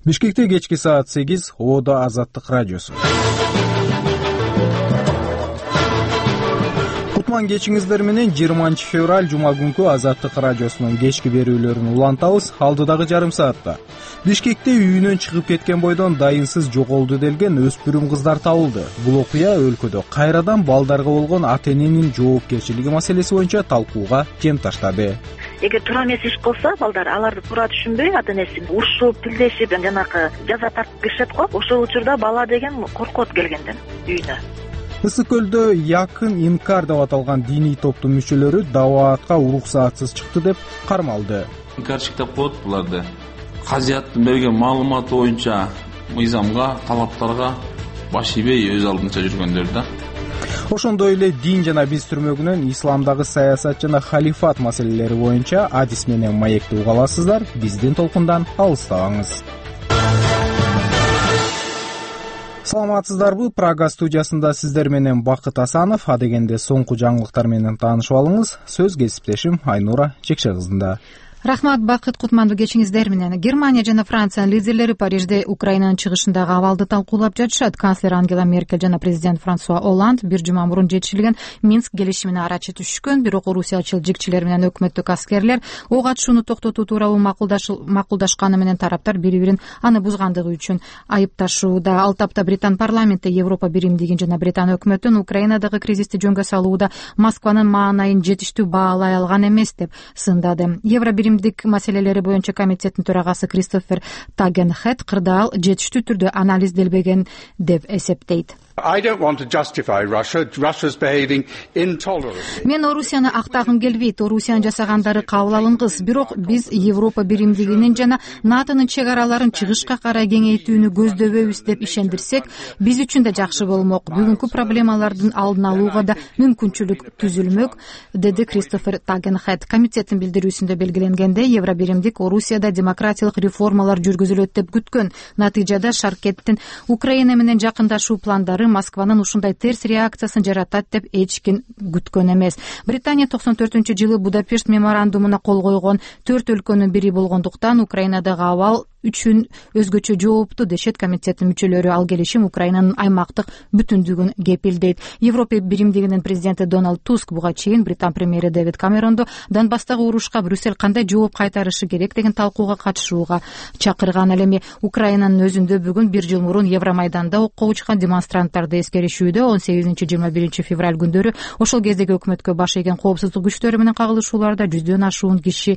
Бишкекте кечки саат 8 Оодо Азаттык радиосу. Кутман кечиңиздер менен 20 февраль жума күнкү Азаттык радиосунун кечки берүүлөрүн улантабыз. Алдыдагы жарым саатта Бишкекте үйүнөн чыгып кеткен бойдон дайынсыз жоголду делген өспүрүм кыздар табылды. Бул окуя өлкөдө кайрадан балдарга болгон ата-эненин жоопкерчилиги маселеси боюнча талкууга кем таштады. Эгер туура эмес иш кылса, балдар аларды туура түшүнбөй, ата-энесин урушуп, тилдешип, жанакы жаза тартып киришет го. Ошол учурда бала деген коркот келгенден үйүнө. Ысык көлдө Якын Инкар деп аталган диний топтун мүчөлөрү дааватка уруксаатсыз чыкты деп кармалды. Инкарчылык деп коет буларды. Казияттын берген маалыматы боюнча мыйзамга, талаптарга баш ийбей өз алдынча жүргөндөр да. Ошондой эле дин жана биз түрмөгүнөн исламдагы саясат жана халифат маселелери боюнча адис менен маекти уга аласыздар. Биздин толкундан алыстабаңыз. Саламатсыздарбы? Прага студиясында сиздер менен Бакыт Асанов. Адегенде соңку жаңылыктар менен таанышып алыңыз. Сөз кесиптешим Айнура Чекшекызында. Рахмат, Бакыт, кутмандуу кечиңиздер менен. Германия жана Франциянын лидерлери Парижде Украинанын чыгышындагы абалды талкуулап жатышат. Канцлер Ангела Меркель жана президент Франсуа Олланд бир жума мурун жетишилген Минск келишимине арачы түшкөн. Бирок Орусиячыл жигчилер менен өкмөттүк аскерлер ок атышууну токтотуу тууралуу макулдашканы менен тараптар бири-бирин аны бузгандыгы үчүн айыпташууда. Ал тапта Британ парламенти Европа биримдигин жана Британ өкмөтүн Украинадагы кризисти жөнгө салууда Москванын маанайын жетиштүү баалай алган эмес деп сындады. Маселелери боюнча комитеттин төрагасы Кристофер Тагенхет кырдаал жетиштүү түрдө анализделбеген деп эсептейт. Мен Орусияны актагым келбейт. Орусиянын жасагандары кабыл алынгыс. Бирок биз Европа биримдигинин жана НАТОнун чек араларын чыгышка карай кеңейтүүнү көздөбөйбүз деп ишендирсек, биз үчүн да жакшы болмок. Бүгүнкү проблемалардын алдын алууга да мүмкүнчүлүк түзүлмөк, деди Кристофер Тагенхет. Комитеттин билдирүүсүндө белгиленгендей, Евро биримдик Орусияда демократиялык реформалар жүргүзүлөт деп күткөн. Натыйжада Шаркеттин Украина менен жакындашуу пландары Москванын ушундай терс реакциясын жаратат деп эч ким күткөн эмес. Британия 94-жылы Будапешт меморандумуна кол койгон 4 өлкөнүн бири болгондуктан Украинадагы абал үчүн өзгөчө жоопту дешет комитеттин мүчөлөрү. Ал келишим Украинанын аймактык бүтүндүгүн кепилдейт. Европа биримдигинин президенти Дональд Туск буга чейин Британ премьери Дэвид Камеронду Донбасстагы урушка Брюссель кандай жооп кайтарышы керек деген талкууга катышууга чакырган. Ал эми Украинанын өзүндө бүгүн 1 жыл мурун Евромайданда окко учкан демонстранттарды эскеришүүдө 18-20 февраль күндөрү ошол кездеги өкмөткө баш ийген коопсуздук күчтөрү менен кагылышууларда 100дөн ашуун киши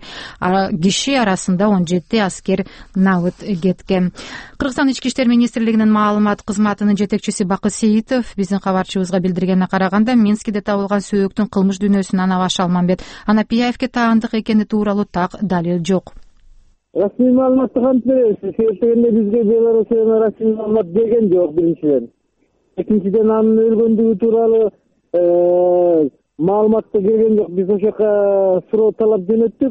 арасында 17 аскер кеткен. Кыргызстан ички иштер министрлигинин маалымат кызматынын жетекчиси Бакыт Сейитов биздин кабарчыбызга билдиргенине караганда, Минскиде табылган сөөктүн кылмыш дүйнөсүн Анабаш Алмамбет Анапияевке таандык экени тууралуу так далил жок. Расмий маалыматты кантип беребиз? Себептегенде бизге Белоруссиянын расмий маалымат берген жок, биринчиден. Экинчиден, анын өлгөндүгү тууралуу маалыматты берген жок. Биз ошол жака суроо талап жөнөттүк.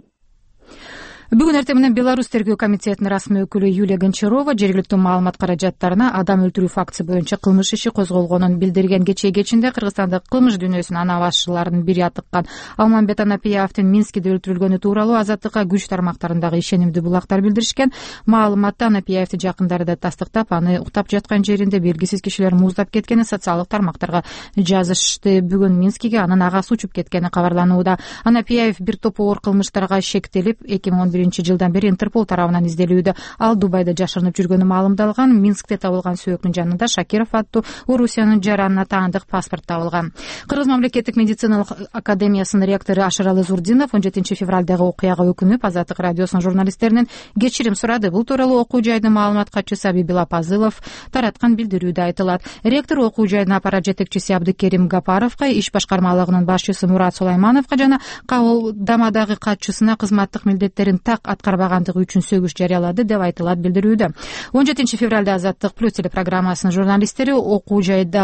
Бүгүн эртең менен Беларусь тергөө комитетинин расмий өкүлү Юлия Гончарова жергиликтүү маалымат каражаттарына адам өлтүрүү фактысы боюнча кылмыш иши козголгонун билдирген. Кечээ кечинде Кыргызстандык кылмыш дүйнөсүнүн анабашчыларынын бири атыккан Алмамбет Анапияевдин Минскиде өлтүрүлгөнү тууралуу Азаттыкка күч тармактарындагы ишенимдүү булактар билдиришкен. Маалыматта Анапияевди жакындары да тастыктап, аны уктап жаткан жеринде белгисиз кишилер муздап кеткени социалдык тармактарга жазышты. Бүгүн Минскиге анын агасы учуп кеткени кабарланууда. Анапияев бир топ оор кылмыштарга шектелип 2011-жылдан бери Интерпол тарабынан изделүүдө. Ал Дубайда жашырынып жүргөнү маалымдалган. Минскте табылган сөөктүн жанында Шакиров аттуу Орусиянын жаранына таандык паспорт табылган. Кыргыз мамлекеттик медициналык академиясынын ректору Ашыралы Зурдинов 17 февралдагы окуяга өкүнүп, Азаттык радиосунун журналисттеринен кечирим сурады. Бул тууралуу окуу жайдын маалымат катчысы Абибил Апазылов тараткан билдирүүдө айтылат. Ректор окуу жайдын аппарат жетекчиси Абдыкерим Гапаровго, иш башкармалыгынын башчысы Мурат Сулаймановго жана кабылдамадагы катчысына кызматтык милдеттерин так аткарбагандыгы үчүн сөгүш жарыялады деп айтылат билдирүүдө. 17 февралда Азаттык плюс телепрограммасынын журналисттери окуу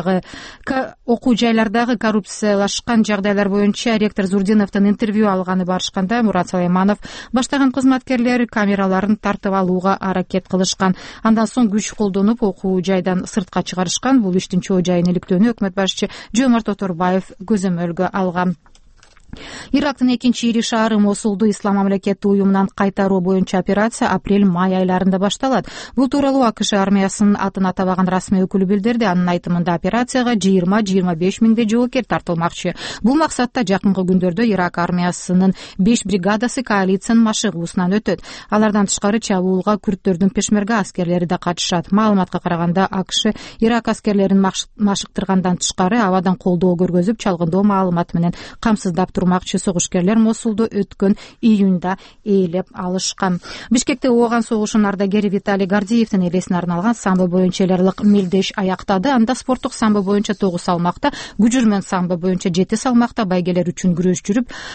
жайлардагы коррупциялашкан жагдайлар боюнча ректор Зурдиновдон интервью алганы барышканда, Мурат Сулайманов баштаган кызматкерлер камераларын тартып алууга аракет кылышкан. Андан соң күч колдонуп окуу жайдан сыртка чыгарышкан. Бул иштин чоо жайын иликтөөнү өкмөт башчы Жомарт Оторбаев көзөмөлгө алган. Ирактын экинчи ири шаары Мосулду Ислам мамлекети уюмунан кайтаруу боюнча операция апрель-май айларында башталат. Бул тууралуу АКШ армиясынын атын атабаган расмий өкүлү билдирди. Анын айтымында операцияга 20-25 миңдей жоокер тартылмакчы. Бул максатта жакынкы күндөрдө Ирак армиясынын 5 бригадасы коалициянын машыгуусунан өтөт. Алардан тышкары чабуулга күрттөрдүн пешмерга аскерлери да катышат. Маалыматка караганда АКШ Ирак аскерлерин машыктыргандан тышкары абадан колдоо көргөзүп, чалгындоо маалымат менен камсыздап турмакчы. Согушкерлер Мосулду өткөн июнда ээлеп алышкан. Бишкекте ооган согушунун ардагери Виталий Гордеевдин элесине арналган самбо боюнча эл аралык мелдеш аяктады. Анда спорттук самбо боюнча 9 салмакта, күжүрмөн самбо боюнча 7 салмакта байгелер үчүн күрөш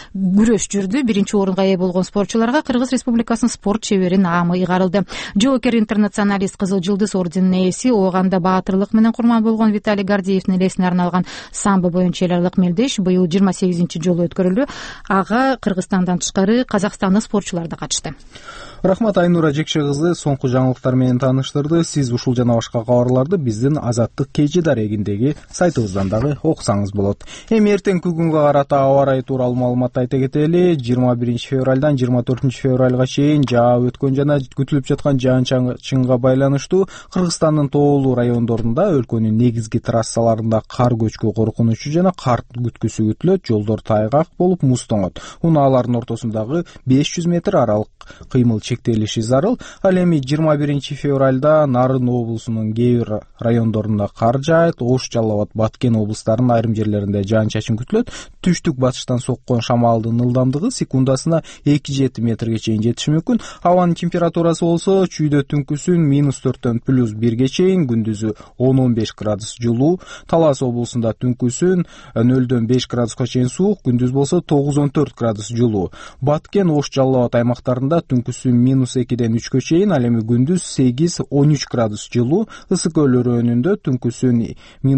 жүрдү. Биринчи орунга ээ болгон спортчуларга Кыргыз Республикасынын спорт чебери наамы ыйгарылды. Жоокер интернационалист Кызыл Жылдыз орденинин ээси, ооганда баатырлык менен курман болгон Виталий Гордеевдин элесине арналган самбо боюнча эл аралык мелдеш быйыл 28 жолу өткөрүлдү. Ага Кыргызстандан тышкары Казакстандын спортчулары да катышты. Рахмат Айнура Жекше кызы соңку жаңылыктар менен тааныштырды. Сиз ушул жана башка кабарларды биздин Азаттык KG дарегиндеги сайтыбыздан дагы окусаңыз болот. Эми эртеңки күнгө карата аба ырайы тууралуу маалыматты айта кетели. 21 февралдан 24 февралга чейин жаа өткөн жана күтүлүп жаткан жаан-чаңга байланыштуу Кыргызстандын тоолуу райондорунда өлкөнүн негизги трассаларында кар көчкү коркунучу жана кар күткүсү күтүлөт. Жолдор тайгак болуп муздоңот. Унаалардын ортосундагы 500 метр аралык кыймыл чектелиши зарыл. Ал эми 21 февралда Нарын облусунун кээ бир райондорунда кар жаайт. Ош, Жалал Абад, Баткен облустарынын айрым жерлеринде жаан-чачын күтүлөт. Түштүк батыштан соккон шамалдын ылдамдыгы секундасына 2-7 метрге чейин жетиши мүмкүн. Абанын температурасы болсо чүйдө түнкүсүн -4төн +1ге чейин, күндүзү 10-15 градус жылуу. Талас облусунда түнкүсүн 0-дөн 5 градуска чейин суук, күндүз болсо 9-14 градус жылуу. Баткен, Ош, Жалал Абад аймактарында түнкүсүн -2ден 3кө чейин, ал эми күндүз 8-13 градус жылуу. Ысык көл өрөөнүндө түнкүсүн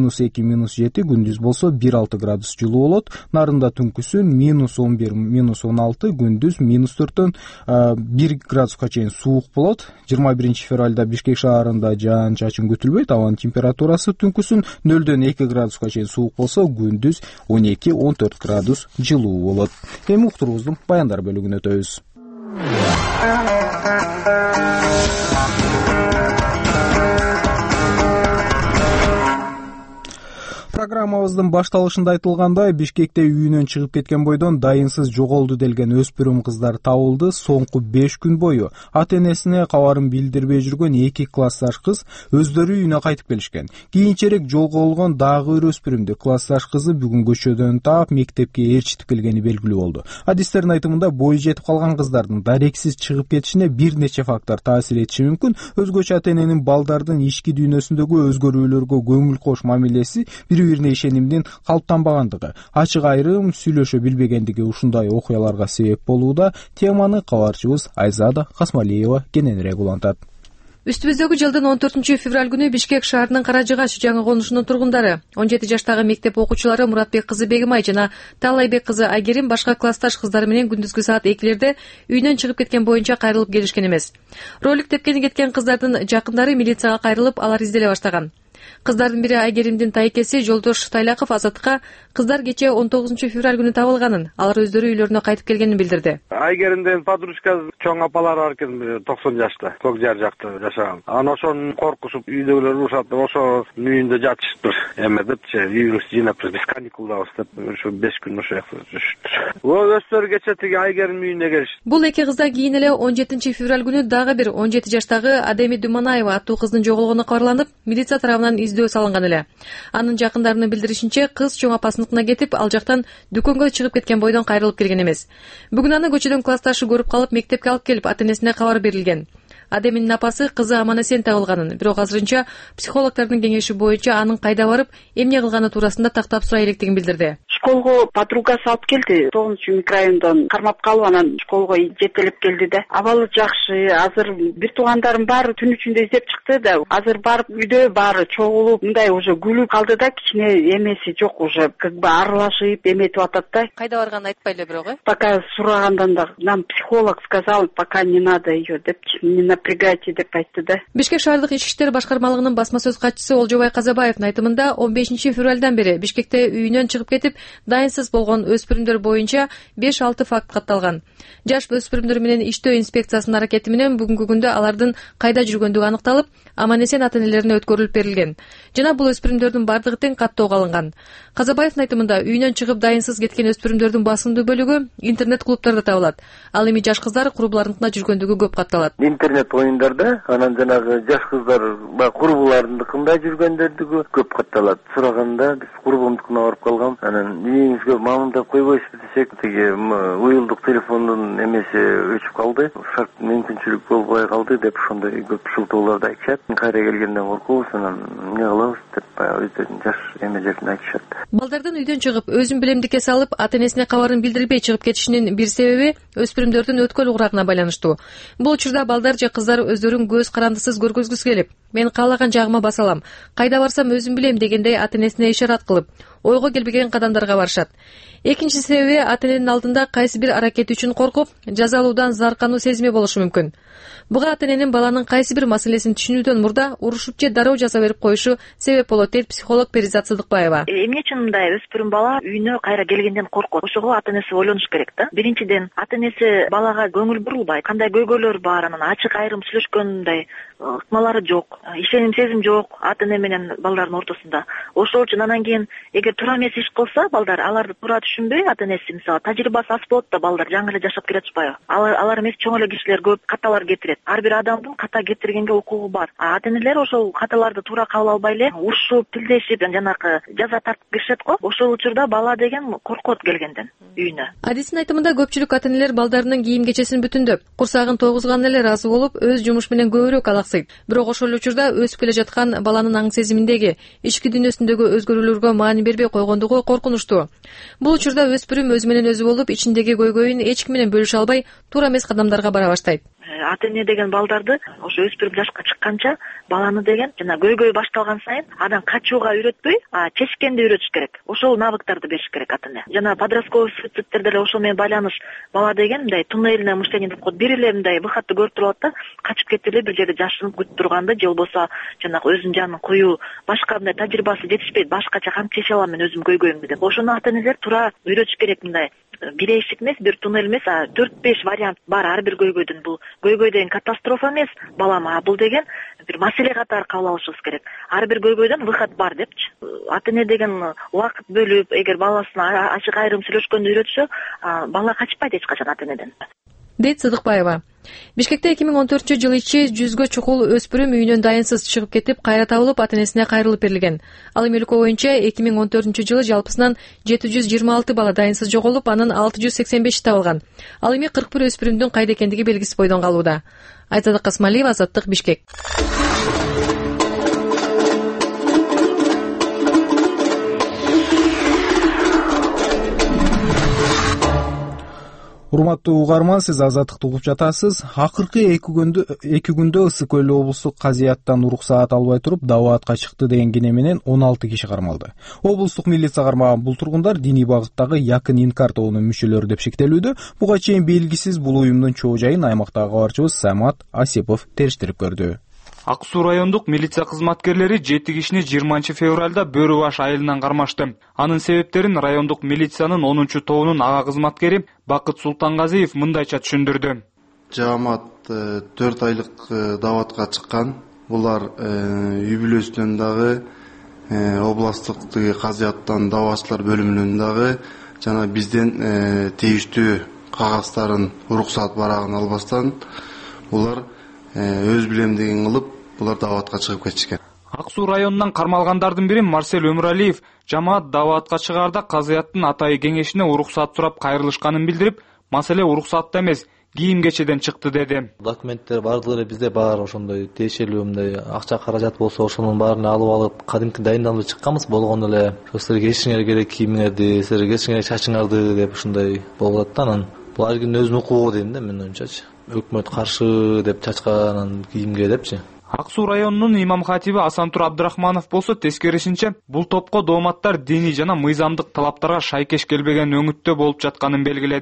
-2-7, күндүз болсо 1-6 градус жылуу болот. Нарында түнкүсүн -11-16, күндүз -4төн 1 градуска чейин суук болот. 21 февралда Бишкек шаарында жаан-чачын күтүлбөйт. Абанын температурасы түнкүсүн 0-дөн 2 градуска чейин суук болсо, күндүз 12-14 градус жылуу болот. Эми уктуруубуздун баяндар бөлүгүнө өтөбүз. Программабыздын башталышында айтылгандай, Бишкекте үйүнөн чыгып кеткен бойдон дайынсыз жоголду делген өспүрүм кыздар табылды. Соңку 5 күн бою ата-энесине кабарын билдирбей жүргөн 2 классташ кыз өздөрү үйүнө кайтып келишкен. Кийинчерээк жолго болгон дагы бир өспүрүмдү классташ кызы бүгүн көчөдөн таап мектепке ээрчитип келгени белгилүү болду. Адистердин айтымында, бою жетип калган кыздардын дарексиз чыгып кетишине бир нече фактор таасир этиши мүмкүн. Өзгөчө ата-эненин балдардын ички дүйнөсүндөгү өзгөрүүлөргө көңүл кош мамилеси, бири-бирине ишенимдин калыптанбагандыгы, ачык айрым сүйлөшө билбегендиги ушундай окуяларга себеп болууда. Теманы кабарчыбыз Айзада Касмалиева кененирээк улантат. Үстүбүздөгү жылдын 14 февраль күнү Бишкек шаарынын Каражыгач жаңы конушунун тургундары 17 жаштагы мектеп окуучулары Муратбек кызы Бегимай жана Талайбек кызы Айгерим башка классташ кыздары менен күндүзгү саат 2-лерде үйүнөн чыгып кеткен боюнча кайрылып келишкен эмес. Ролик тепкени кеткен кыздардын жакындары милицияга кайрылып, алар изделе баштаган. Кыздардын бири Айгеримдин тайкеси Жолдош Тайлаков Азаттыкка кыздар кече 19 февраль күнү табылганын, алар өздөрү үйлөрүнө кайтып келгенин билдирди. Айгеримдин подружкасы чоң апалары бар экен, 90 жашта, Көк Жар жакта жашаган. Анан ошонун коркушуп үйдөгүлөр урушат, ошо үйүндө жатышыптыр. Эме депчи, үйүңүздү жыйнапбыз, биз каникулдабыз деп, ушу 5 күн ошо жакта жүрүштүр. Өздөрү кече тиги Айгерим үйүнө келишти. Бул эки кыздан кийин эле 17 февраль күнү дагы бир 17 жаштагы Адеми Думанаева аттуу кыздын жоголгону кабарланып, милиция тарабынан издөө салынган эле. Анын жакындарынын билдиришинче, кыз чоң апасыныкына кетип, ал жактан дүкөнгө чыгып кеткен бойдон кайрылып келген эмес. Бүгүн аны көчөдөн классташы көрүп калып, мектепке алып келип, ата-энесине кабар берилген. Адеминин апасы кызы аман-эсен табылганын, бирок азырынча психологдордун кеңеши боюнча анын кайда барып, эмне кылганы туурасында тактап сурай электигин билдирди. Школго подругасы алып келди, 9-микрорайондон кармап калып, анан школго жетелеп келди да. Абалы жакшы, азыр бир туугандарым баары түн ичинде издеп чыкты да. Азыр барып үйдө баары чогулуп, мындай уже күлүп калды да, кичине эмеси жок, уже как бы аралашып эметип атат да. Кайда барганын айтпай эле бирок, Пока сурагандан да, нам психолог сказал, пока не надо ее, депчи. напрягайте деп айтты да. Бишкек шаардык ички иштер башкармалыгынын басма сөз катчысы Олжобай Казабаевдин айтымында 15 февралдан бери Бишкекте үйүнөн чыгып кетип, дайынсыз болгон өспүрүмдөр боюнча 5-6 факт катталган. Жаш өспүрүмдөр менен иштөө инспекциясынын аракети менен бүгүнкү күндө алардын кайда жүргөндүгү аныкталып, аман-эсен ата-энелерине өткөрүлүп берилген. Жана бул өспүрүмдөрдүн бардыгы тең каттоого алынган. Казабаевдин айтымында үйүнөн чыгып дайынсыз кеткен өспүрүмдөрдүн басымдуу бөлүгү интернет клубтарда табылат. Ал эми жаш кыздар курбуларыныкына жүргөндүгү көп катталат. Интернет оюндарда анан жанагы жаш кыздар курбуларыныкында жүргөндөрдүгү көп катталат. Сураганда биз курбумдукуна барып калгам. Анан үйүңүзгө мамындап койбойсузбу десек, тиги уюлдук телефондун эмеси өчүп калды. Шарт мүмкүнчүлүк болбой калды деп ошондой көп шылтоолорду айтышат. Кайра келгенден коркобуз, анан эмне кылабыз деп өздөрүнүн жаш эмелерин айтышат. Балдардын үйдөн чыгып, өзүн билемдикке салып, ата-энесине кабарын билдирбей чыгып кетишинин бир себеби өспүрүмдөрдүн өткөл уграгына байланыштуу. Бул учурда балдар же кыздар өздөрүн көз карандысыз көргөзгүсү келип, мен каалаган жагыма баса алам, кайда барсам өзүм билем дегендей ата-энесине ишарат кылып, ойго келбеген кадамдарга барышат. Экинчи себеби ата-эненин алдында кайсы бир аракети үчүн коркуп, жазалуудан заркануу сезими болушу мүмкүн. Буга ата-эненин баланын кайсы бир маселесин түшүнүүдөн мурда урушуп же дароо жаза берип коюшу себеп болот, дейт психолог Перизат Сыдыкбаева. Эмне үчүн мындай өспүрүм бала үйүнө кайра келгенден коркот? Ошого ата-энеси ойлонуш керек да. Биринчиден, ата-энеси балага көңүл бурулбайт. Кандай көйгөйлөр бар, анан ачык айрым сүйлөшкөндөй ыкмалары жок, ишеним сезим жок ата-эне менен балдардын ортосунда. Ошол үчүн анан кийин эгер туура эмес иш кылса, балдар аларды туура түшүнбөй, ата-энеси мисалы тажрыйбасы аз болот да, балдар жаңы эле жашап келатышпайбы? Алар эмес чоң эле кишилер көп каталар кетирет. Ар бир адамдын ката кетиргенге укугу бар. Ата-энелер ошол каталарды туура кабыл албай эле урушуп, тилдешип, жанакы жаза тартып киришет го. Ошол учурда бала деген коркот келгенден үйүнө. Адистин айтымында көпчүлүк ата-энелер балдарынын кийим кечесин бүтүндөп, курсагын тогузган эле ыраазы болуп, өз жумуш менен көбүрөөк алаксыйт. Бирок ошол учурда өсүп келе жаткан баланын аң сезиминдеги, ички дүйнөсүндөгү өзгөрүүлөргө маани бербей койгондугу коркунучтуу. Бул учурда өспүрүм өзү менен өзү болуп, ичиндеги көйгөйүн эч ким менен бөлүшө албай, туура эмес кадамдарга бара баштайт. Ата-эне деген балдарды ошо өспүрүм жашка чыкканча баланы деген жана көйгөй башталган сайын анан качууга үйрөтпөй, чечкенди үйрөтүш керек. Ошол навыктарды бериш керек ата-эне. Жана подростковый суицидтерде эле ошол менен байланыш. Бала деген мындай туннельное мышление деп коет. Бир эле мындай выходду көрүп туруп алат да, качып кетип эле бир жерде жашынып күтүп турганды, же болбосо жанагы өзүнүн жанын коюу, башка мындай тажрыйбасы жетишпейт, башкача кантип чече алам мен өзүм көйгөйүмдү деп. Ошону ата-энелер туура үйрөтүш керек. Мындай бир эшик эмес, бир туннель эмес, 4-5 вариант бар ар бир көйгөйдүн. Бул көйгөй деген катастрофа эмес, балам, бул деген бир маселе катары кабыл алышыбыз керек. Ар бир көйгөйдөн выход бар депчи. Ата-эне деген убакыт бөлүп, эгер баласына ачык айрым сүйлөшкөндү үйрөтсө, бала качпайт эч качан ата-энеден, дейт Сыдыкбаева. Бишкекте 2014-жылы ичи 100гө чукул өспүрүм үйүнөн дайынсыз чыгып кетип, кайра табылып, ата-энесине кайрылып берилген. Ал эми өлкө боюнча 2014-жылы жалпысынан 726 бала дайынсыз жоголуп, анын 685 табылган. Ал эми 41 өспүрүмдүн кайда экендиги белгисиз бойдон калууда. Айзада Касмалиева, Азаттык, Бишкек. Урматтуу угарман, сиз Азаттыкты угуп жатасыз. Акыркы 2 күндө Ысык Көл облустук казыяттан уруксаат албай туруп дааватка чыкты деген кене менен 16 киши кармалды. Облустук милиция кармаган бул тургундар диний багыттагы Якын Инкар тобунун мүчөлөрү деп шектелүүдө. Буга чейин белгисиз бул уюмдун чоо жайын аймактагы кабарчыбыз Самат Асипов териштирип көрдү. Ак Суу райондук милиция кызматкерлери 7 кишини 20 февралда Бөрү баш айылынан кармашты. Анын себептерин райондук милициянын 10 тобунун ага кызматкери Бакыт Султангазиев мындайча түшүндүрдү. Жамаат 4 айлык дааватка чыккан. Булар үй бүлөсүнөн дагы, областтык казыяттан дааватчылар бөлүмүнөн дагы жана бизден тийиштүү кагаздарын, уруксаат барагын албастан булар өз билемдигин кылып, булар дааватка чыгып кетишкен. Ак Суу районунан кармалгандардын бири Марсель Өмүралиев жамаат дааватка чыгаарда казыяттын атайы кеңешине уруксаат сурап кайрылышканын билдирип, маселе уруксаатта эмес, кийим кечеден чыкты деди. Документтер бардыгы эле бизде бар, ошондой тиешелүү мындай акча каражат болсо ошонун баарын алып алып, кадимки дайындалып чыкканбыз, болгону эле силерге кечиңер керек кийимиңерди, силерге кечиңер чачыңарды деп ушундай болуп атты. Анан бул ар кимдин өзүнүн укугу дейм да, менин оюмчачы. Өкмөт каршы деп чачканан кийимге депчи. Ак Суу районунун имам хатиби Асантур Абдрахманов болсо тескерисинче бул топко дооматтар диний жана мыйзамдык талаптарга шайкеш келбеген өңүттө болуп жатканын белгиледи.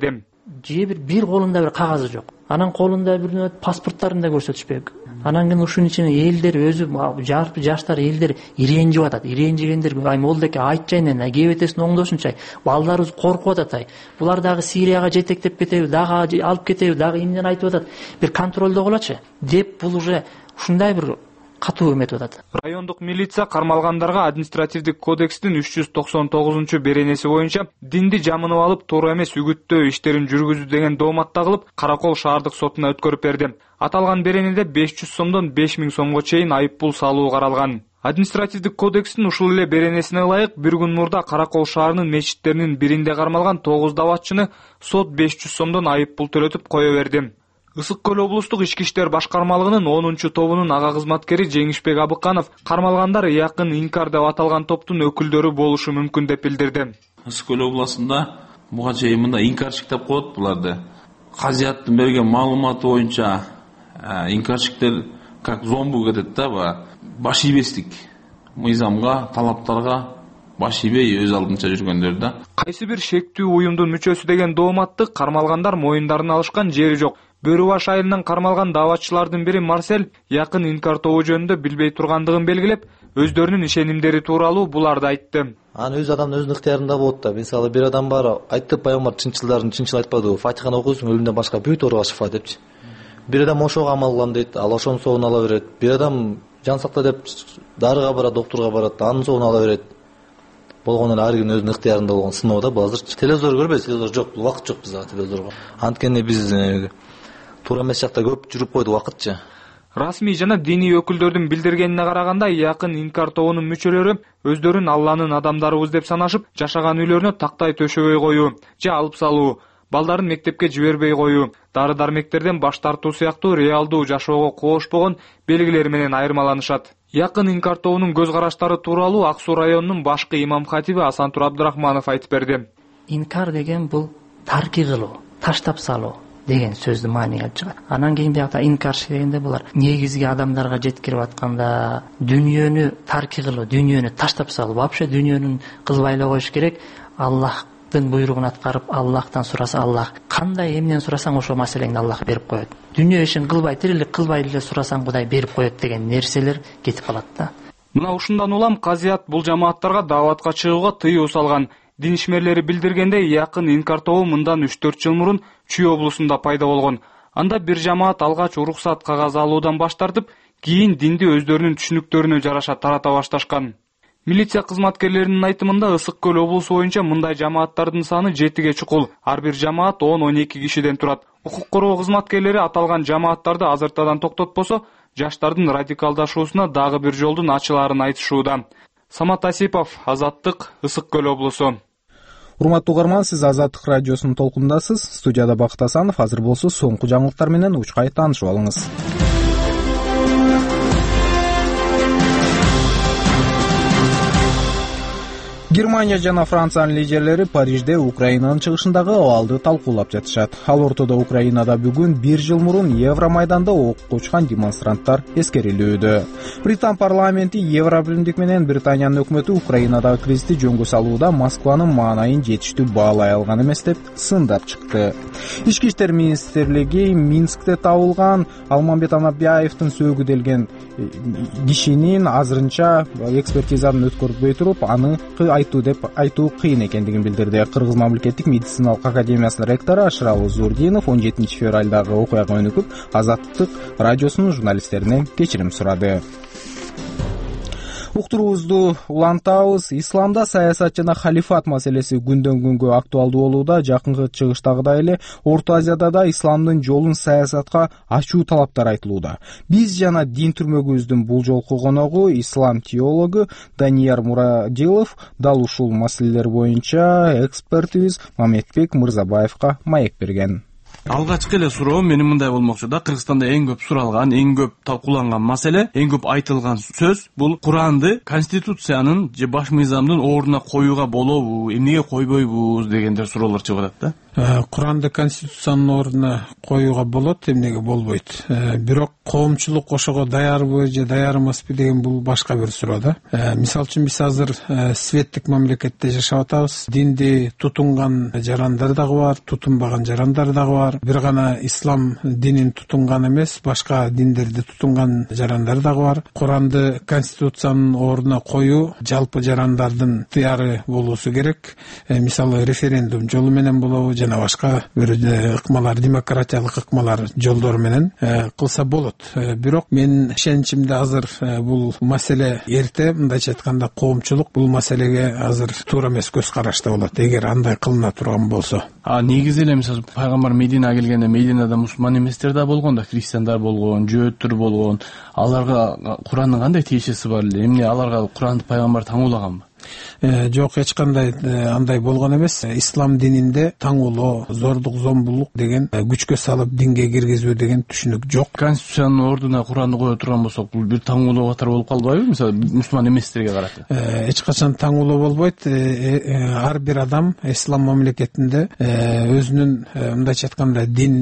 же бир колунда бир кагазы жок, анан колунда бир паспорттарын да көрсөтүшпөйт. Анан кийин ушунун ичине элдер өзү жарпы жаштар элдер иренжип атат. Иренжигендер ай молдеке айтчайын, кебетесин оңдошунчай. Балдарыбыз коркуп атат. Булар дагы Сирияга жетектеп кетеби, дагы алып кетеби, дагы эмнени айтып атат. Бир контролдо болочу деп бул уже ушундай бир катуу эметип атат. Райондук милиция кармалгандарга административдик кодекстин 399 беренеси боюнча динди жамынып алып, туура эмес үгүттөө иштерин жүргүзүү деген доомат тагылып, Каракол шаардык сотуна өткөрүп берди. Аталган беренеде 500 сомдон 5000 сомго чейин айып пул салуу каралган. Административдик кодекстин ушул эле беренесине ылайык бир күн мурда Каракол шаарынын мечиттеринин биринде кармалган 9 даватчыны сот 500 сомдон айып пул төлөтүп кое берди. Ысык Көл облустук ички иштер башкармалыгынын 10 тобунун ага кызматкери Жеңишбек Абыканов кармалгандар якын инкар деп аталган топтун өкүлдөрү болушу мүмкүн деп билдирди. Ысык Көл областында буга чейин мындай инкарчык деп коет буларды. Казияттын берген маалыматы боюнча инкарчиктер как зомбу кетет да, баш ийбестик. Мыйзамга, талаптарга баш ийбей өз алдынча жүргөндөр да. Кайсы бир шектүү уюмдун мүчөсү деген дооматты кармалгандар моюндарына алышкан жери жок. Бөрүбаш айылынан кармалган даватчылардын бири Марсель якын инкар тобу жөнүндө билбей тургандыгын белгилеп, өздөрүнүн ишенимдери тууралуу буларды айтты. Аны өз адамдын өзүнүн ыктыярында болот да. Мисалы бир адам бар, айтты пайгамбар чынчылдарын чынчыл айтпады, Фатиханы окуйсуң, өлүмдөн башка бүт ооруга шифа депчи. Бир адам ошого амал кылам дейт, ал ошонун соогун ала берет. Бир адам жан сакта деп дарыга барат, доктурга барат, анын соогун ала берет. Болгону эле ар кимдин өзүнүн ыктыярында болгон сыноо да бул азырчы. Телевизор көрбөйбүз, телевизор жок, убакыт жок бизде телевизорго. Анткени биз туура эмес жакта көп жүрүп койдук убакытчы. Расмий жана диний өкүлдөрдүн билдиргенине караганда, якын инкар тобунун мүчөлөрү өздөрүн Алланын адамдарыбыз деп санашып, жашаган үйлөрүнө тактай төшөбөй коюу, же алып салуу, балдарын мектепке жибербей коюу, дары-дармектерден баш тартуу сыяктуу реалдуу жашоого коошпогон белгилери менен айырмаланышат. Якын инкар тобунун көз караштары тууралуу Ак Суу районунун башкы имам хатиби Асантур Абдырахманов айтып берди. Инкар деген бул тарки кылуу, таштап салуу деген сөздү маани алып чыгат. Анан кийин биякта инкарчы дегенде булар негизги адамдарга жеткирип атканда дүйнөнү тарки кылуу, дүйнөнү таштап салуу, вообще дүйнөнүн кылбай эле коюш керек. Аллахтын буйругун аткарып, Аллахтан сураса, Аллах кандай эмнен сурасаң ошо маселеңди Аллах берип коет. Дүйнө ишин кылбай, тирилик кылбай эле сурасаң Кудай берип коет деген нерселер кетип калат да. Мына ушундан улам казият бул жамааттарга дааватка чыгууга тыюу салган. Дин ишмерлери билдиргендей, якын инкар тобу мындан 3-4 жыл мурун Чүй облусунда пайда болгон. Анда бир жамаат алгач уруксат кагаз алуудан баш тартып, кийин динди өздөрүнүн түшүнүктөрүнө жараша тарата башташкан. Милиция кызматкерлеринин айтымында Ысык Көл облусу боюнча мындай жамааттардын саны 7ге чукул. Ар бир жамаат 10-12 кишиден турат. Укук коргоо кызматкерлери аталган жамааттарды азыртадан токтотпосо, жаштардын радикалдашуусуна дагы бир жолдун ачылаарын айтышууда. Самат Асипов, Азаттык, Ысык Көл облусу. Урматтуу угарман, сиз Азаттык радиосунун толкундасыз. Студияда Бакыт Асанов. Азыр болсо соңку жаңылыктар менен учкай таанышып алыңыз. Германия жана Франциянын лидерлери Парижде Украинанын чыгышындагы абалды талкуулап жатышат. Ал ортодо Украинада бүгүн 1 жыл мурун Евромайданда окко учкан демонстранттар эскерилүүдө. Британ парламенти Евробиримдик менен Британиянын өкмөтү Украинадагы кризисти жөнгө салууда Москванын маанайын жетиштүү баалай алган эмес деп сындап чыкты. Ички иштер министрлиги Минскте табылган Алмамбет Анабияевдин сөөгүделген кишинин азырынча экспертизадан өткөрбөй туруп, аны айтуу кыйын экендигин билдирди. Кыргыз мамлекеттик медициналык академиясынын ректору Ашыралы Зурдинов 17 февралдагы окуяга өнүкүп, Азаттык радиосунун журналисттеринен кечирим сурады. Уктуруубузду улантабыз. Исламда саясат жана халифат маселеси күндөн күнгө актуалдуу болууда. Жакынкы чыгыштагыдай эле Орто Азияда да исламдын жолун саясатка ачуу талаптар айтылууда. Биз жана дин түрмөгүбүздүн бул жолку коногу ислам теологу Данияр Мурадилов дал ушул маселелер боюнча экспертибиз Мамедбек Мырзабаевга маек берген. Алгачкы эле суроо менин мындай болмокчу да, Кыргызстанда эң көп суралган, эң көп талкууланган маселе, эң көп айтылган сөз бул Куранды конституциянын же баш мыйзамдын ордуна коюуга болобу, эмнеге койбойбуз дегендер суроолор чыгып атат да. Куранды конституциянын ордуна коюуга болот, эмнеге болбойт. Бирок коомчулук ошого даярбы же даяр эмеспи деген бул башка бир суроо да. Мисалы үчүн биз азыр светтик мамлекетте жашап атабыз. Динди тутунган жарандар дагы бар, тутунбаган жарандар дагы бар. Бир гана ислам динин тутунган эмес, башка диндерди тутунган жарандар дагы бар. Куранды конституциянын ордуна коюу жалпы жарандардын ыктыяры болуусу керек. Мисалы референдум жолу менен болобу жана башка бир ыкмалар, демократиялык ыкмалар жолдору менен кылса болот. Бирок менин ишеничимде азыр бул маселе эрте, мындайча айтканда коомчулук бул маселеге азыр туура эмес көз карашта болот, эгер андай кылына турган болсо. Негизи эле мисалы пайгамбар Мединага келгенде Мединада мусулман эместер да болгон да, христиандар болгон, жөөттөр болгон. Аларга Курандын кандай тиешеси бар эле? Эмне аларга Куранды пайгамбар таңуулаганбы? Жок, эч кандай андай болгон эмес. Ислам дининде таңуулоо, зордук, зомбулук деген күчкө салып динге киргизүү деген түшүнүк жок. Конституциянын ордуна Куранды кое турган болсок, бул бир таңуулоо катары болуп калбайбы? Мисалы мусулман эместерге карата. Эч качан таңуулоо болбойт. Ар бир адам ислам мамлекетинде өзүнүн мындайча айтканда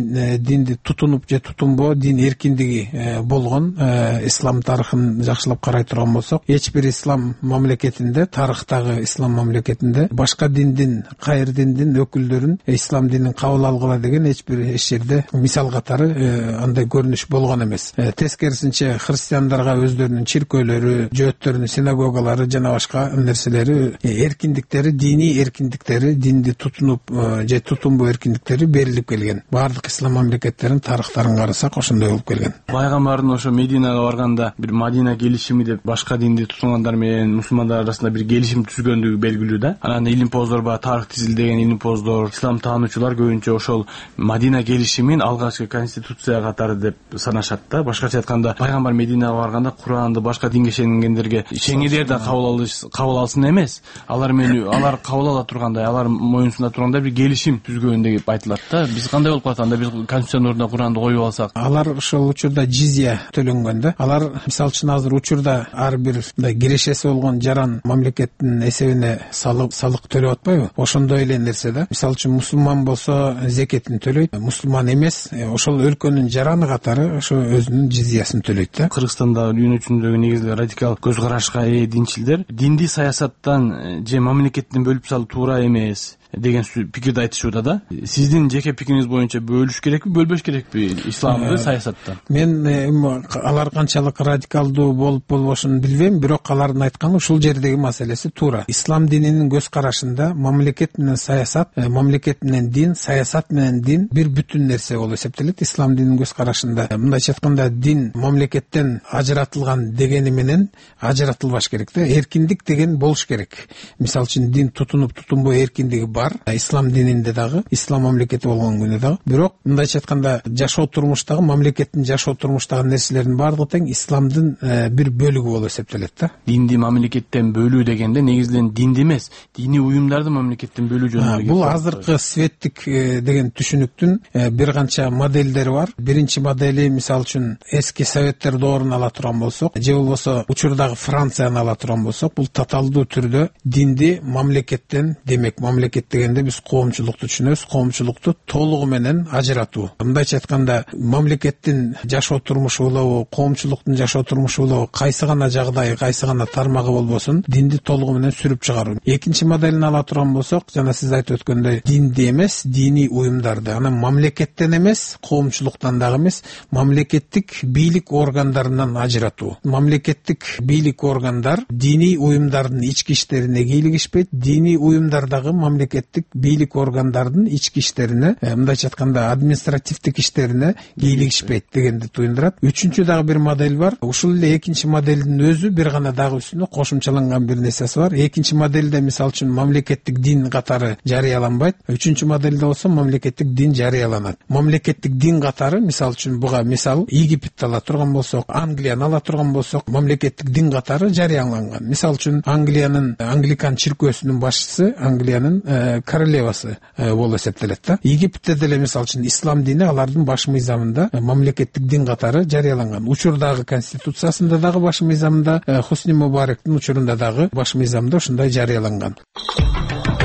динди тутунуп же тутунбоо, дин эркиндиги болгон. Ислам тарыхын жакшылап карай турган болсок, эч бир ислам мамлекетинде, тарыхтагы ислам мамлекетинде башка диндин, кайыр диндин өкүлдөрүн ислам динин кабыл алгыла деген эч жерде мисал катары андай көрүнүш болгон эмес. Тескерисинче христиандарга өздөрүнүн чиркөөлөрү, жөөттөрүнүн синагогалары жана башка нерселери, эркиндиктери, диний эркиндиктери, динди тутунуп же тутунбоо эркиндиктери берилип келген. Баардык ислам мамлекеттеринин тарыхтарын карасак ошондой болуп келген. Пайгамбардын ошо Мединага барганда бир Мадина келишими деп башка динди тутунгандар менен мусулмандар арасында бир келишим түзгөндүгү белгилүү да. Анан илимпоздор бар, тарых тизилдеген илимпоздор, ислам таануучулар көбүнчө ошол Мадина келишимин алгачкы конституция катары деп санашат да. Башкача айтканда, пайгамбар Мединага барганда Куранды башка динге ишенгендерге ишенгендер да кабыл алсын эмес, алар кабыл ала тургандай, алар моюнсуна тургандай бир келишим түзгөн деп айтылат да. Биз кандай болуп калат анда, биз конституциянын ордуна Куранды коюп алсак? Алар ошол учурда жизия төлөнгөн да. Алар мисалы үчүн азыр учурда ар бир кирешеси болгон жаран мамлекеттин эсебине салык төлөп атпайбы? Ошондой эле нерсе да. Мисалы үчүн мусулман болсо зекетин төлөйт, мусулман эмес ошол өлкөнүн жараны катары ошо өзүнүн жизиясын төлөйт да. Кыргызстанда дүйнө жүзүндөгү негизги радикал көз карашка ээ динчилдер динди саясаттан же мамлекеттин бөлүп салуу туура эмес деген пикирди айтышууда да. Сиздин жеке пикириңиз боюнча бөлүш керекпи, бөлбөш керекпи исламды саясаттан? Мен алар канчалык радикалдуу болуп болбошун билбейм, бирок алардын айтканы ушул жердеги маселеси туура. Ислам дининин көз карашында мамлекет менен саясат, мамлекет менен дин, саясат менен дин бир бүтүн нерсе болуп эсептелет. Ислам дининин көз карашында мындайча айтканда дин мамлекеттен ажыратылган дегени менен ажыратылбаш керек да. Эркиндик деген болуш керек. Мисалы үчүн дин тутунуп тутунбоо эркиндиги бар. Ислам дининде дагы, ислам мамлекети болгон күнү дагы. Бирок мындайча айтканда жашоо турмуштагы, мамлекеттин жашоо турмуштагы нерселердин баардыгы тең исламдын бир бөлүгү болуп эсептелет да. Динди мамлекеттен бөлүү дегенде негизинен динди эмес, диний уюмдарды мамлекеттен бөлүү жөнүндө. Бул азыркы светтик деген түшүнүктүн бир канча модельдери бар. Биринчи модели мисалы үчүн эски советтер доорун ала турган болсок, же болбосо учурдагы Францияны ала турган болсок, бул тоталдуу түрдө динди мамлекеттен, демек мамлекет дегенде биз коомчулукту түшүнөбүз, коомчулукту толугу менен ажыратуу. Мындайча айтканда, мамлекеттин жашоо турмушу болобу, коомчулуктун жашоо турмушу болобу, кайсы гана жагдайы, кайсы гана тармагы болбосун, динди толугу менен сүрүп чыгаруу. Экинчи моделин ала турган болсок, жана сиз айтып өткөндөй, динди эмес, диний уюмдарды, анан мамлекеттен эмес, коомчулуктан дагы эмес, мамлекеттик бийлик органдарынан ажыратуу. Мамлекеттик бийлик органдар диний уюмдардын ички иштерине кийлигишпейт, диний уюмдар дагы мамлекеттик бийлик органдардын ички иштерине, мындайча айтканда административдик иштерине кийлигишпейт дегенди туюндурат. Үчүнчү дагы бир модель бар. Ушул эле экинчи модельдин өзү бир гана дагы үстүнө кошумчаланган бир нерсеси бар. Экинчи модельде мисалы үчүн мамлекеттик дин катары жарыяланбайт. Үчүнчү модельде болсо мамлекеттик дин жарыяланат. Мамлекеттик дин катары мисалы үчүн буга мисал Египетти ала турган болсок, Англияны ала турган болсок, мамлекеттик дин катары жарыяланган. Мисалы үчүн Англиянын англикан чиркөөсүнүн башчысы, Англиянын королевасы болуп эсептелет да. Египетте деле мисалы үчүн ислам дини алардын баш мыйзамында мамлекеттик дин катары жарыяланган. Учурдагы конституциясында дагы баш мыйзамында, Хусни Мубарактын учурунда дагы баш мыйзамда ушундай жарыяланган.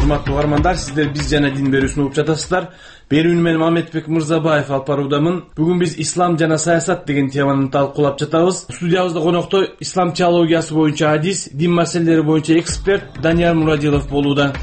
Урматтуу угармандар, сиздер биз жана дин берүүсүн угуп жатасыздар. Берүүнү мен Мамедбек Мырзабаев алып баруудамын. Бүгүн биз ислам жана саясат деген теманы талкуулап жатабыз. Студиябызда конокто ислам теологиясы боюнча адис, дин маселелери боюнча эксперт Данияр Мурадилов болууда.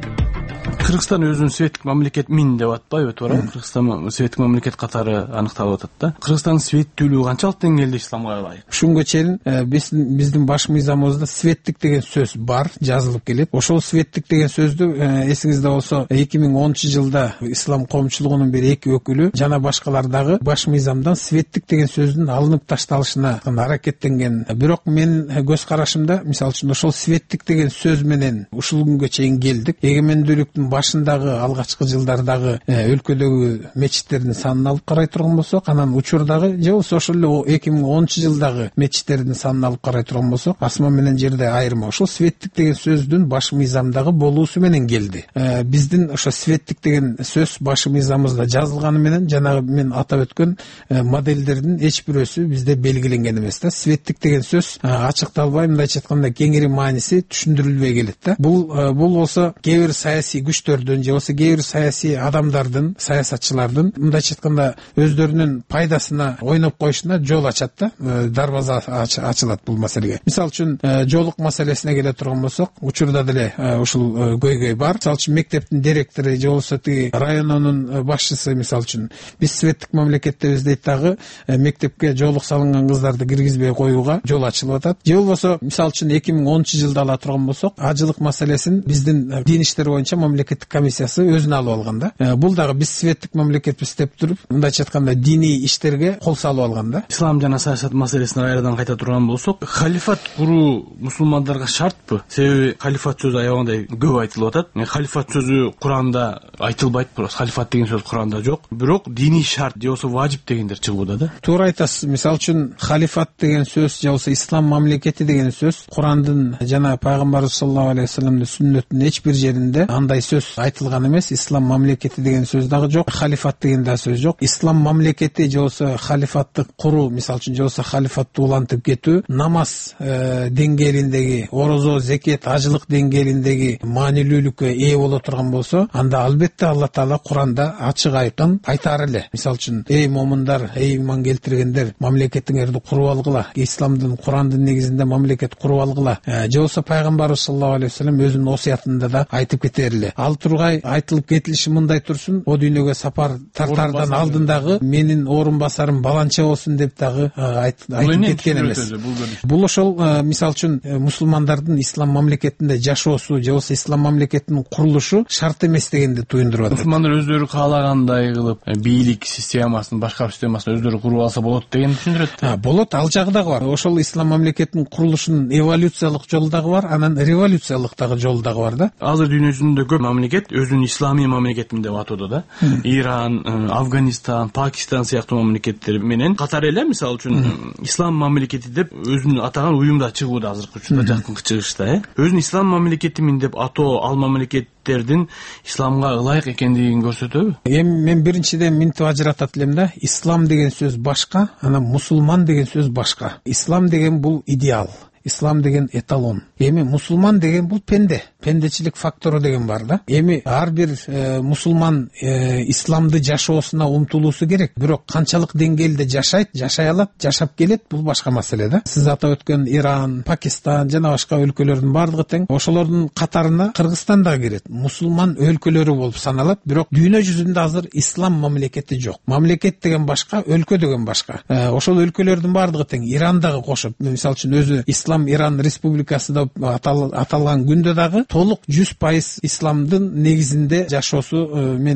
Кыргызстан өзүн светтик мамлекет деп атпайбы, туура? Кыргызстан светтик мамлекет катары аныкталып атат да. Кыргызстандын светтүүлүгү канчалык деңгээлде исламга ылайык? Ушунга чейин биздин баш мыйзамыбызда светтик деген сөз бар, жазылып келет. Ошол светтик деген сөздү эсиңизде болсо 2010-жылда ислам коомчулугунун бир эки өкүлү жана башкалар дагы баш мыйзамдан светтик деген сөздүн алынып ташталышына аракеттенген. Бирок мен көз карашымда, мисалы үчүн, ошол светтик деген сөз менен ушул күнгө чейин келдик. Эгемендүүлүктүн башындагы алгачкы жылдардагы өлкөдөгү мечиттердин санын алып карай турган болсок, анан учурдагы же болбосо ошол эле 2010-жылдагы мечиттердин санын алып карай турган болсок, асман менен жерде айырма. Ошол светтик деген сөздүн баш мыйзамдагы болуусу менен келди. Биздин ошо светтик деген сөз баш мыйзамыбызда жазылганы менен жанагы мен атап өткөн моделдердин эч бирөөсү бизде белгиленген эмес да. Светтик деген сөз ачыкталбай, мындайча айтканда, кеңири мааниси түшүндүрүлбөй келет да. Бул болсо кээ бир саясий күчтөрдүн же болбосо кээ бир саясий адамдардын, саясатчылардын мындайча айтканда өздөрүнүн пайдасына ойноп коюшуна жол ачат да. Дарбаза ачылат бул маселеге. Мисалы үчүн жоолук маселесине келе турган болсок, учурда деле ушул көйгөй бар. Мисалы үчүн мектептин директору же болбосо тиги районунун башчысы, мисалы үчүн, биз светтик мамлекеттебиз дейт дагы, мектепке жоолук салынган кыздарды киргизбей коюуга жол ачылып атат. Же болбосо мисалы үчүн 2010-жылда ала турган болсок, ажылык маселесин биздин дин иштери боюнча мамлекеттик комиссиясы өзүнө алып алган да. Бул дагы биз светтик мамлекетпиз деп туруп, мындайча айтканда, диний иштерге кол салып алган да. Ислам жана саясат маселесине кайрадан кайта турган болсок, халифат куруу мусулмандарга шартпы? Себеби халифат сөзү аябагандай көп айтылып атат. Халифат сөзү Куранда айтылбайт, халифат деген сөз Куранда жок. Бирок диний шарт же болбосо важип дегендер чыгууда да. Туура айтасыз. Мисалы үчүн халифат деген сөз же болбосо ислам мамлекети деген сөз Курандын жана пайгамбарыбыз саллаллаху алейхи вассаламдын сүннөтүнүн эч бир жеринде андай сөз айтылган эмес. Ислам мамлекети деген сөз дагы жок, халифат деген да сөз жок. Ислам мамлекети же болбосо халифатты куруу, мисалы үчүн, же болбосо халифатты улантып кетүү, намаз деңгээлиндеги, орозо, зекет, ажылык деңгээлиндеги маанилүүлүккө ээ боло турган болсо, анда албетте Алла Таала Куранда ачык айткан айтар эле. Мисалы үчүн, эй момундар, эй иман келтиргендер, мамлекетиңерди куруп алгыла, исламдын, Курандын негизинде мамлекет куруп алгыла. Же болбосо пайгамбарыбыз саллаллаху алейхи вассалам өзүнүн осуятында да айтып кетер эле. Ал тургай айтылып кетилиши мындай турсун: о дүйнөгө сапар тартардан алдындагы менин орун басарым баланча болсун деп дагы айтып кеткен эмес. Бул ошол, мисалы үчүн, мусулмандардын ислам мамлекетинде жашоосу же болбосо ислам мамлекетинин курулушу шарт эмес дегенди туюндуруп атат. Мусулмандар өздөрү каалагандай кылып бийлик системасын, башкаруу системасын өздөрү куруп алса болот дегенди түшүндүрөт. Болот, ал жагы дагы бар. Ошол ислам мамлекетинин курулушунун эволюциялык жолу дагы бар, анан революциялык дагы жолу дагы бар да. Азыр дүйнө жүзүндө көп мамлекет өзүн исламий мамлекетим деп атоодо да. Иран, Афганистан, Пакистан сыяктуу мамлекеттер менен катар эле, мисалы үчүн, ислам мамлекети деп өзүн атаган уюм да чыгууда азыркы учурда, жакынкы чыгышта. Өзүн ислам мамлекетимин деп атоо ал мамлекеттердин исламга ылайык экендигин көрсөтөбү? Эми мен биринчиден минтип ажыратат элем да. Ислам деген сөз башка, анан мусулман деген сөз башка. Ислам деген бул идеал. Ислам деген эталон. Эми мусулман деген бул пенде, пендечилик фактору деген бар да. Эми ар бир мусулман исламды жашоосуна умтулуусу керек. Бирок канчалык деңгээлде жашайт, жашай алат, жашап келет, бул башка маселе да. Сиз атап өткөн Иран, Пакистан жана башка өлкөлөрдүн бардыгы тең. Ошолордун катарына Кыргызстан да кирет. Мусулман өлкөлөрү болуп саналат, бирок дүйнө жүзүндө азыр ислам мамлекети жок. Мамлекет деген башка, өлкө деген башка. Ошол өлкөлөрдүн бардыгы тең. Иран дагы кошуп, мисалы үчүн, өзү Ислам Иран Республикасы деп аталган күндө дагы толук 100% исламдын негизинде жашоосу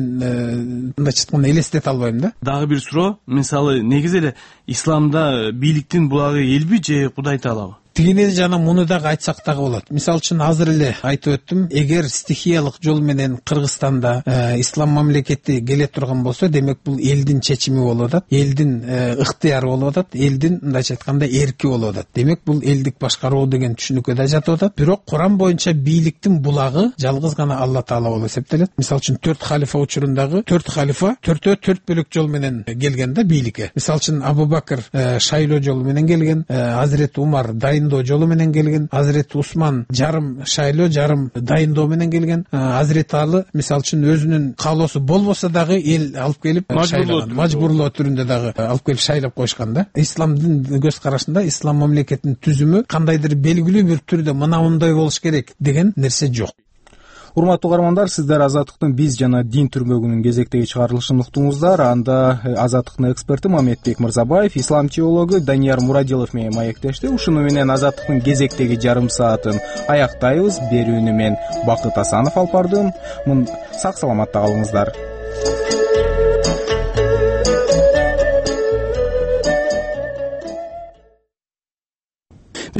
мен мындайча айтканда элестете албайм да. Дагы бир суроо, мисалы, негизи эле исламда бийликтин булагы элби же Кудай Таалабы? Тигини жана муну дагы айтсак дагы болот. Мисалы үчүн, азыр эле айтып өттүм, эгер стихиялык жол менен Кыргызстанда ислам мамлекети келе турган болсо, демек бул элдин чечими болуп атат, элдин ыктыяры болуп атат, элдин, мындайча айтканда, эрки болуп атат. Демек бул элдик башкаруу деген түшүнүккө да жатып атат. Бирок Куран боюнча бийликтин булагы жалгыз гана Алла Таала болуп эсептелет. Мисалы үчүн, 4 халифа учурундагы 4 халифа 4 бөлөк жол менен келген да бийликке. Мисалы үчүн, Абу Бакыр шайлоо жолу менен келген, Азирети Умар дайын дайындоо жолу менен келген, Азирети Усман жарым шайлоо, жарым дайындоо менен келген. Азирети Али мисалы үчүн өзүнүн каалоосу болбосо дагы эл алып келип мажбурлоо түрүндө дагы алып келип шайлап коюшкан да. Исламдын көз карашында ислам мамлекетинин түзүмү кандайдыр белгилүү бир түрдө мындай болуш керек деген нерсе жок. Урматтуу угармандар, сиздер Азаттыктын биз жана дин түрмөгүнүн кезектеги чыгарылышын уктуңуздар. Анда Азаттыктын эксперти Мамедбек Мырзабаев, ислам теологу Данияр Мурадилов менен маектешти. Ушуну менен Азаттыктын кезектеги жарым саатын аяктайбыз. Берүүнү мен Бакыт Асанов алып бардым. Сак саламатта калыңыздар.